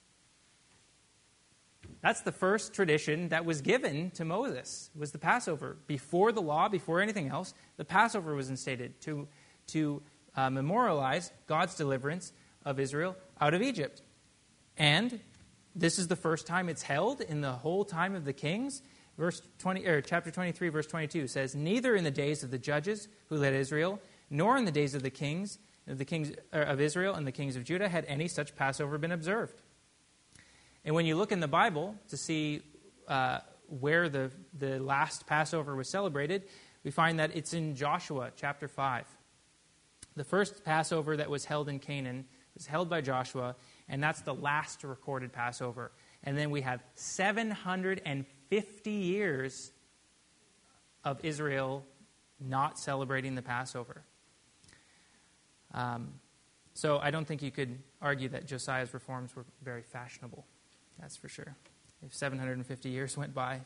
That's the first tradition that was given to Moses, was the Passover. Before the law, before anything else, the Passover was instated to memorialize God's deliverance of Israel out of Egypt. And this is the first time it's held in the whole time of the kings. Chapter 23, verse 22 says, "Neither in the days of the judges who led Israel, nor in the days of the kings of Israel and the kings of Judah had any such Passover been observed." And when you look in the Bible to see where the last Passover was celebrated, we find that it's in Joshua chapter 5. The first Passover that was held in Canaan was held by Joshua, and that's the last recorded Passover. And then we have 750 years of Israel not celebrating the Passover. So I don't think you could argue that Josiah's reforms were very fashionable. That's for sure. If 750 years went by.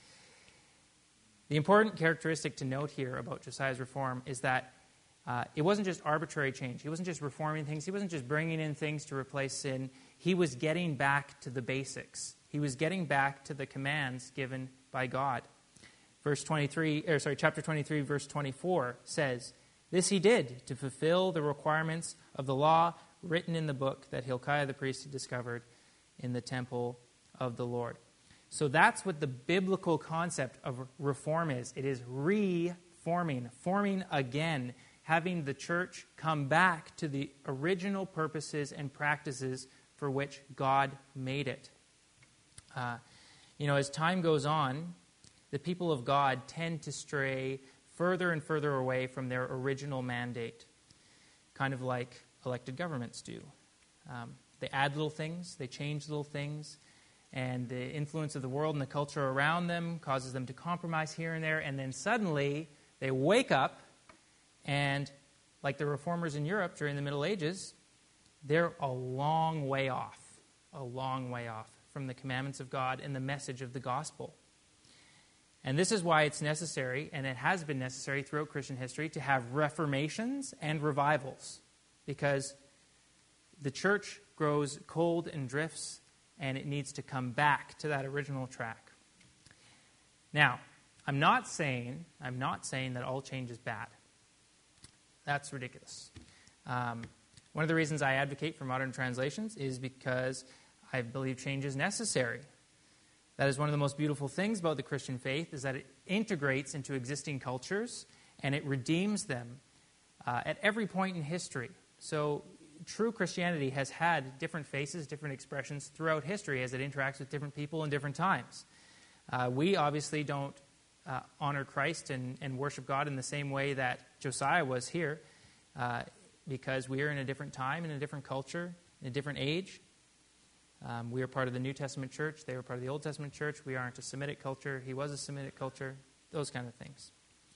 The important characteristic to note here about Josiah's reform is that it wasn't just arbitrary change. He wasn't just reforming things. He wasn't just bringing in things to replace sin. He was getting back to the basics. He was getting back to the commands given by God. Chapter 23, verse 24 says, "This he did to fulfill the requirements of the law written in the book that Hilkiah the priest had discovered in the temple of the Lord." So that's what the biblical concept of reform is. It is reforming, forming again, having the church come back to the original purposes and practices for which God made it. As time goes on, the people of God tend to stray further and further away from their original mandate, kind of like elected governments do. They add little things, they change little things, and the influence of the world and the culture around them causes them to compromise here and there, and then suddenly they wake up, and like the reformers in Europe during the Middle Ages, they're a long way off from the commandments of God and the message of the gospel. And this is why it's necessary, and it has been necessary throughout Christian history, to have reformations and revivals. Because the church grows cold and drifts, and it needs to come back to that original track. Now, I'm not saying that all change is bad. That's ridiculous. One of the reasons I advocate for modern translations is because I believe change is necessary. That is one of the most beautiful things about the Christian faith, is that it integrates into existing cultures and it redeems them at every point in history. So true Christianity has had different faces, different expressions throughout history as it interacts with different people in different times. We obviously don't honor Christ and worship God in the same way that Josiah was here, because we are in a different time, in a different culture, in a different age. We are part of the New Testament church. They were part of the Old Testament church. We aren't a Semitic culture. He was a Semitic culture. Those kind of things.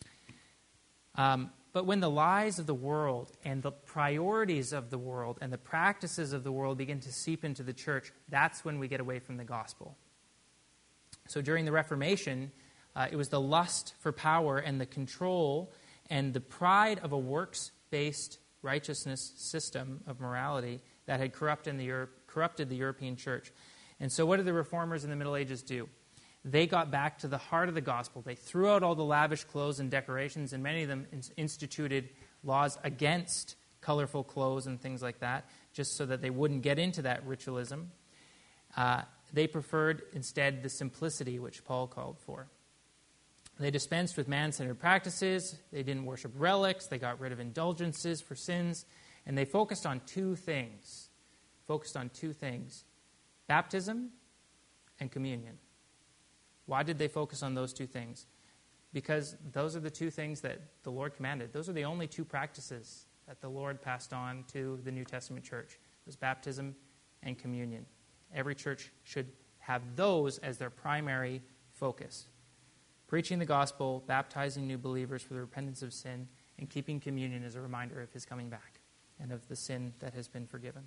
But when the lies of the world and the priorities of the world and the practices of the world begin to seep into the church, that's when we get away from the gospel. So during the Reformation, it was the lust for power and the control and the pride of a works-based righteousness system of morality that had corrupted the European church. And so what did the reformers in the Middle Ages do? They got back to the heart of the gospel. They threw out all the lavish clothes and decorations, and many of them instituted laws against colorful clothes and things like that, just so that they wouldn't get into that ritualism. They preferred instead the simplicity which Paul called for. They dispensed with man-centered practices. They didn't worship relics. They got rid of indulgences for sins. And they focused on two things. Baptism and communion. Why did they focus on those two things? Because those are the two things that the Lord commanded. Those are the only two practices that the Lord passed on to the New Testament church. It was baptism and communion. Every church should have those as their primary focus. Preaching the gospel, baptizing new believers for the repentance of sin, and keeping communion as a reminder of his coming back and of the sin that has been forgiven.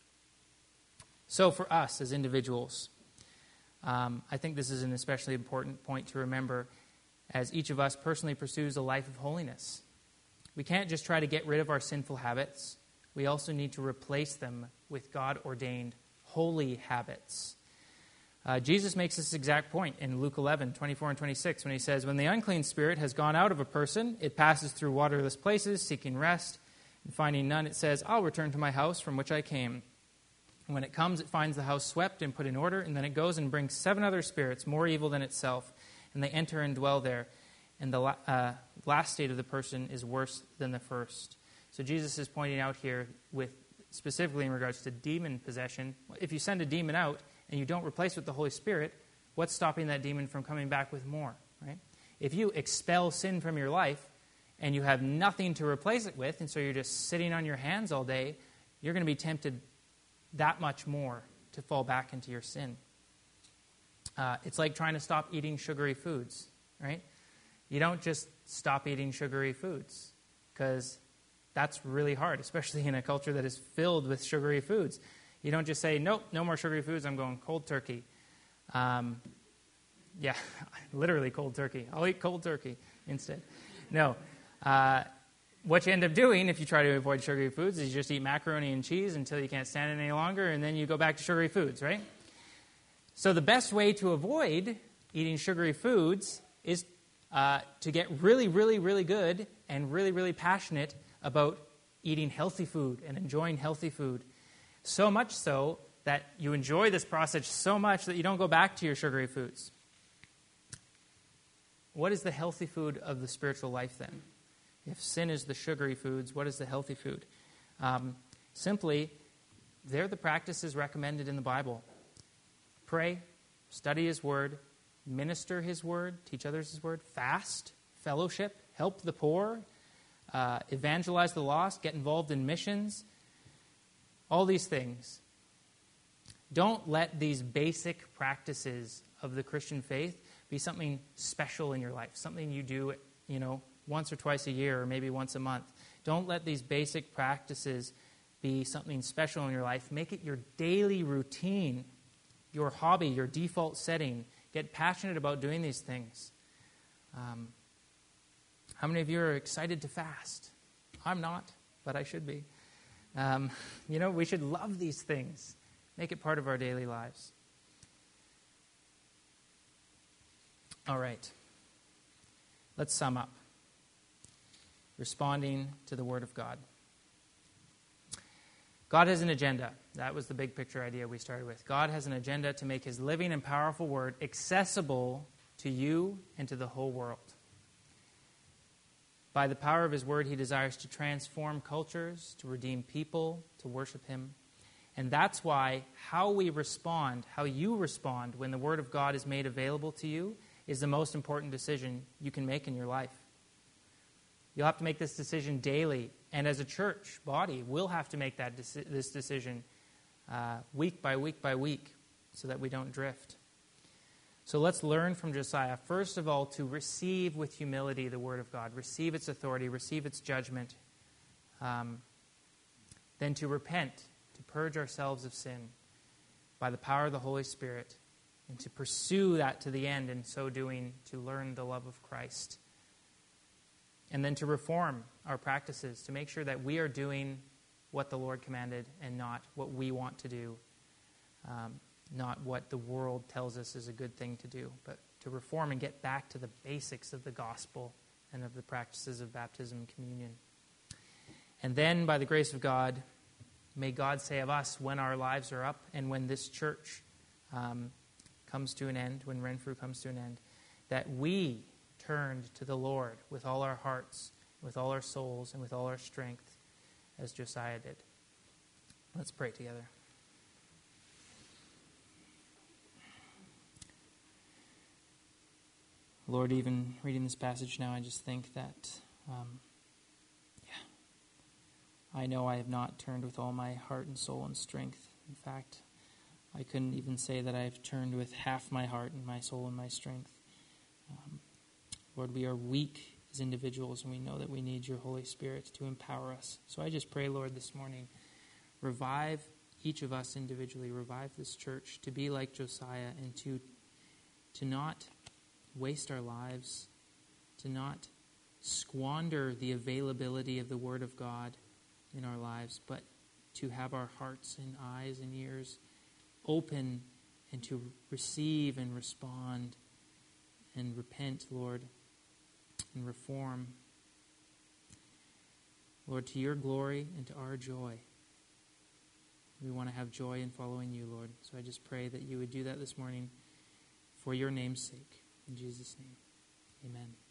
So for us as individuals, I think this is an especially important point to remember as each of us personally pursues a life of holiness. We can't just try to get rid of our sinful habits. We also need to replace them with God-ordained holy habits. Jesus makes this exact point in Luke 11, 24 and 26, when he says, "When the unclean spirit has gone out of a person, it passes through waterless places, seeking rest, and finding none, it says, 'I'll return to my house from which I came.' And when it comes, it finds the house swept and put in order, and then it goes and brings 7 other spirits more evil than itself, and they enter and dwell there. And the last state of the person is worse than the first." So Jesus is pointing out here, with specifically in regards to demon possession, if you send a demon out and you don't replace it with the Holy Spirit, what's stopping that demon from coming back with more, right? If you expel sin from your life and you have nothing to replace it with, and so you're just sitting on your hands all day, you're going to be tempted that much more to fall back into your sin. It's like trying to stop eating sugary foods, right? You don't just stop eating sugary foods, because that's really hard, especially in a culture that is filled with sugary foods. You don't just say, "Nope, no more sugary foods, I'm going cold turkey." Yeah, literally cold turkey. I'll eat cold turkey instead. No. What you end up doing if you try to avoid sugary foods is you just eat macaroni and cheese until you can't stand it any longer, and then you go back to sugary foods, right? So the best way to avoid eating sugary foods is to get really, really, really good and really, really passionate about eating healthy food and enjoying healthy food. So much so that you enjoy this process so much that you don't go back to your sugary foods. What is the healthy food of the spiritual life then? If sin is the sugary foods, what is the healthy food? Simply, they're the practices recommended in the Bible. Pray, study His Word, minister His Word, teach others His Word, fast, fellowship, help the poor, evangelize the lost, get involved in missions, all these things. Don't let these basic practices of the Christian faith be something special in your life, something you do, once or twice a year or maybe once a month. Don't let these basic practices be something special in your life. Make it your daily routine, your hobby, your default setting. Get passionate about doing these things. How many of you are excited to fast? I'm not, but I should be. We should love these things. Make it part of our daily lives. All right. Let's sum up. Responding to the Word of God. God has an agenda. That was the big picture idea we started with. God has an agenda to make His living and powerful Word accessible to you and to the whole world. By the power of His Word, He desires to transform cultures, to redeem people, to worship Him. And that's why how we respond, how you respond when the Word of God is made available to you is the most important decision you can make in your life. You'll have to make this decision daily. And as a church body, we'll have to make this decision week by week by week so that we don't drift. So let's learn from Josiah, first of all, to receive with humility the Word of God, receive its authority, receive its judgment, then to repent, to purge ourselves of sin by the power of the Holy Spirit, and to pursue that to the end, in so doing, to learn the love of Christ. And then to reform our practices, to make sure that we are doing what the Lord commanded and not what we want to do, not what the world tells us is a good thing to do, but to reform and get back to the basics of the gospel and of the practices of baptism and communion. And then, by the grace of God, may God say of us, when our lives are up and when this church comes to an end, when Renfrew comes to an end, that we turned to the Lord with all our hearts, with all our souls, and with all our strength, as Josiah did. Let's pray together. Lord, even reading this passage now, I just think that, I know I have not turned with all my heart and soul and strength. In fact, I couldn't even say that I have turned with half my heart and my soul and my strength. Lord, we are weak as individuals, and we know that we need your Holy Spirit to empower us. So I just pray, Lord, this morning, revive each of us individually, revive this church to be like Josiah and to not waste our lives, to not squander the availability of the Word of God in our lives, but to have our hearts and eyes and ears open and to receive and respond and repent, Lord, and reform. Lord, to your glory and to our joy. We want to have joy in following you, Lord. So I just pray that you would do that this morning for your name's sake. In Jesus' name, amen.